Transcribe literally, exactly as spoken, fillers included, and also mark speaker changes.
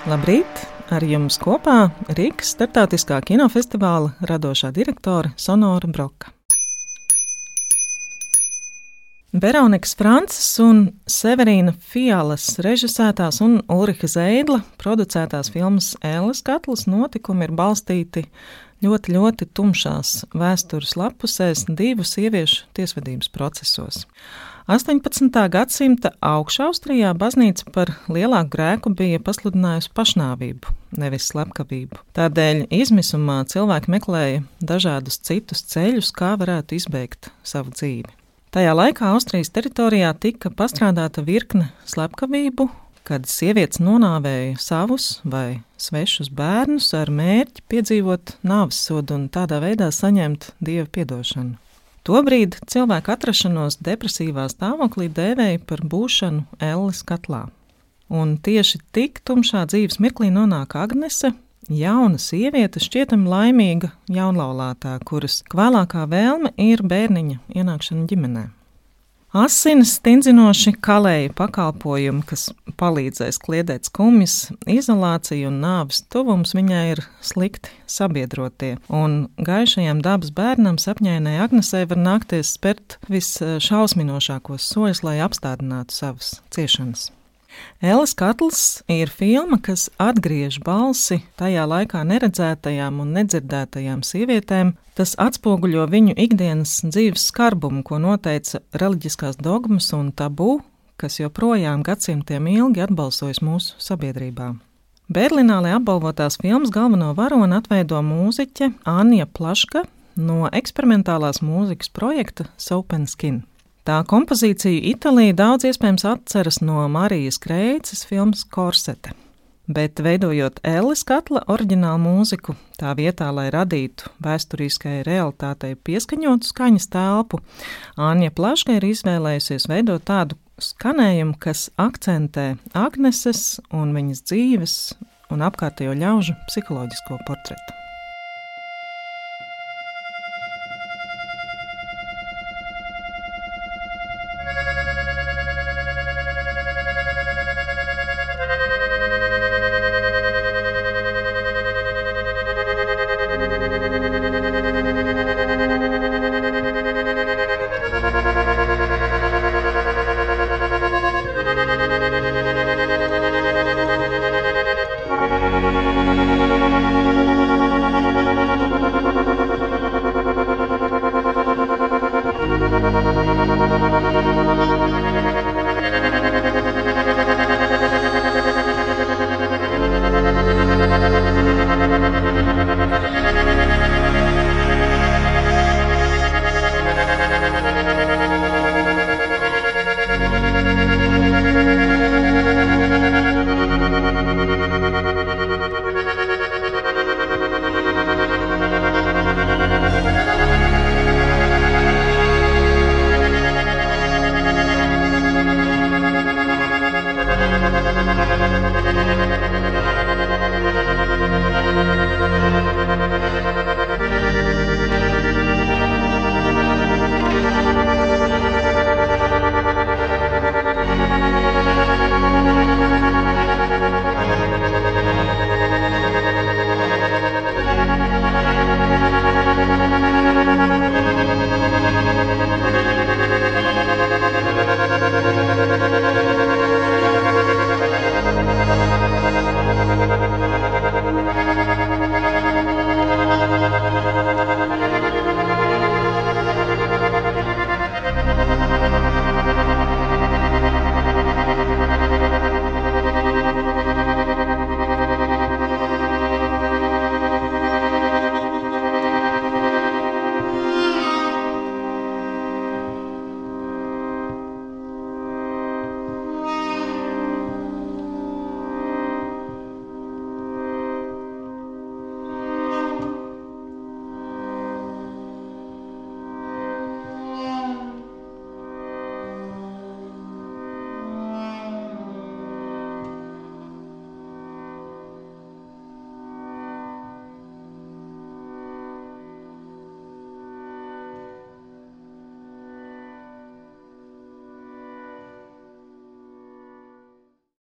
Speaker 1: Labrīt! Ar jums kopā Rīgas starptautiskā kinofestivāla radošā direktore Sonora Broka. Veronikas Frances un Severīna Fialas režisētās un Ulriha Zeidla producētās filmas Elles katls notikumi ir balstīti ļoti, ļoti tumšās vēstures lapusēs divu sieviešu tiesvedības procesos. astoņpadsmitā gadsimta Augšaustrijā baznīca par lielāku grēku bija pasludinājusi pašnāvību, nevis slepkavību. Tādēļ izmisumā cilvēki meklēja dažādus citus ceļus, kā varētu izbeigt savu dzīvi. Tajā laikā Austrijas teritorijā tika pastrādāta virkne slepkavību, kad sievietes nonāvēja savus vai svešus bērnus ar mērķi piedzīvot nāvessodu un tādā veidā saņemt Dieva piedošanu. Tobrīd cilvēku atrašanos depresīvā stāvoklī dēvēja par būšanu Elles katlā. Un tieši tik tumšā dzīves mirklī nonāk Agnese, jauna sieviete, šķietami laimīga jaunlaulātā, kuras vēlākā vēlme ir bērniņa ienākšana ģimenē. Asinis stingzinoši kalēja pakalpojumi, kas palīdzēs kliedēt skumjas, izolācija un nāves tuvums viņai ir slikti sabiedrotie, un gaišajam dabas bērnam sapņainai Agnesei var nākties spērt visšausminošākos soļus, lai apstādinātu savas ciešanas. Elles katls ir filma, kas atgriež balsi tajā laikā neredzētajām un nedzirdētajām sievietēm. Tas atspoguļo viņu ikdienas dzīves skarbumu, ko noteica reliģiskās dogmas un tabū, kas joprojām gadsimtiem ilgi atbalsojas mūsu sabiedrībā. Berlinālē apbalvotās filmas galveno varoni atveido mūziķe Anja Plaška no eksperimentālās mūzikas projekta Soap and Skin. Tā kompozīciju Itālija daudz iespējams atceras no Marijas Kreices filmas Korsete, bet veidojot Elles katla oriģinālu mūziku, tā vietā, lai radītu vēsturiskai realitātei pieskaņotu skaņas telpu, Anja Plaška ir izvēlējusies veidot tādu skanējumu, kas akcentē Agneses un viņas dzīves un apkārtējo ļaužu psiholoģisko portretu.